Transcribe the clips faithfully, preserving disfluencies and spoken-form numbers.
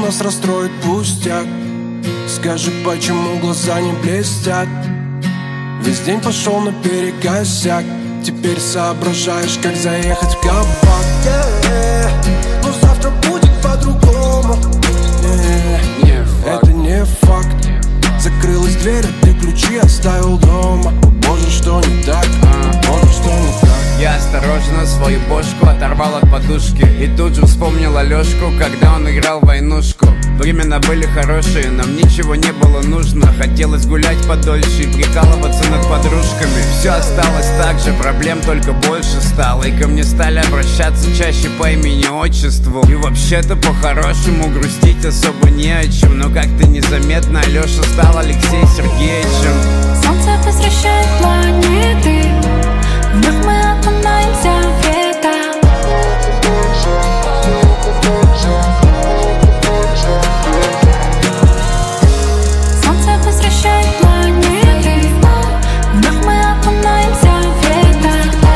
нас расстроит пустяк. Скажи, почему глаза не блестят? Весь день пошел наперекосяк. Теперь соображаешь, как заехать в кабак. yeah. Но завтра будет по-другому. yeah. Это не факт. Закрылась дверь, а ты ключи оставил дома. О боже, что не так? О боже, что не так? Я осторожно свою бошку оторвал от подушки и тут же вспомнил Алёшку, когда он играл в войнушку. Времена были хорошие, нам ничего не было нужно. Хотелось гулять подольше и прикалываться над подружками. Все осталось так же, проблем только больше стало. И ко мне стали обращаться чаще по имени-отчеству. И вообще-то по-хорошему грустить особо не о чем. Но как-то незаметно Алёша стал Алексеем Сергеевичем. Солнце возвращает планеты, вновь мы окунаемся в лето. Солнце возвращает планеты, вновь мы окунаемся в лето.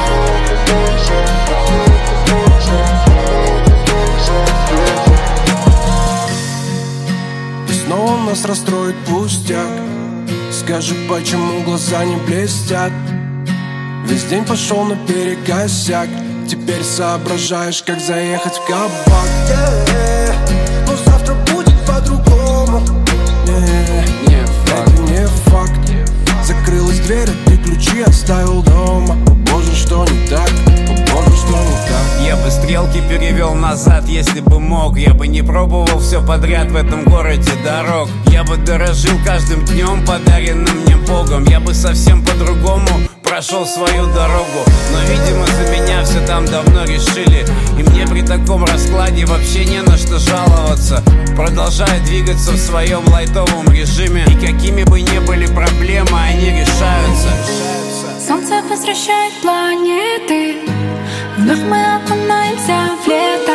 И снова нас расстроит пустяк. Скажи, почему глаза не блестят? Весь день пошел наперекосяк. Теперь соображаешь, как заехать в кабак. yeah. Но завтра будет по-другому. yeah. Это не факт. Закрылась дверь, а ты ключи оставил дома. О боже, что не так? О боже, что не так? Я бы стрелки перевел назад, если бы мог. Я бы не пробовал все подряд в этом городе дорог. Я бы дорожил каждым днем, подаренным мне Богом. Я бы совсем по-другому прошел свою дорогу. Но, видимо, за меня все там давно решили. И мне при таком раскладе вообще не на что жаловаться. Продолжаю двигаться в своем лайтовом режиме. И какими бы ни были проблемы, они решаются. Солнце возвращает планеты, вновь мы окунаемся в лето.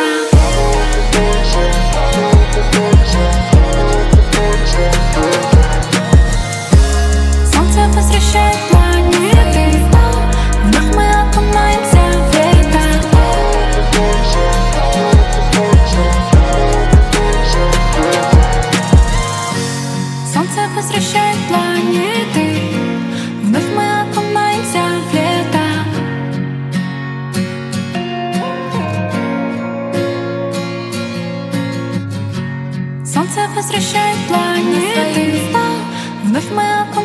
Солнце возвращает планеты, вновь мы окунаемся в лето. Солнце возвращает планеты, вновь мы окунаемся в лето. Солнце возвращает планеты, вновь мы окунаемся.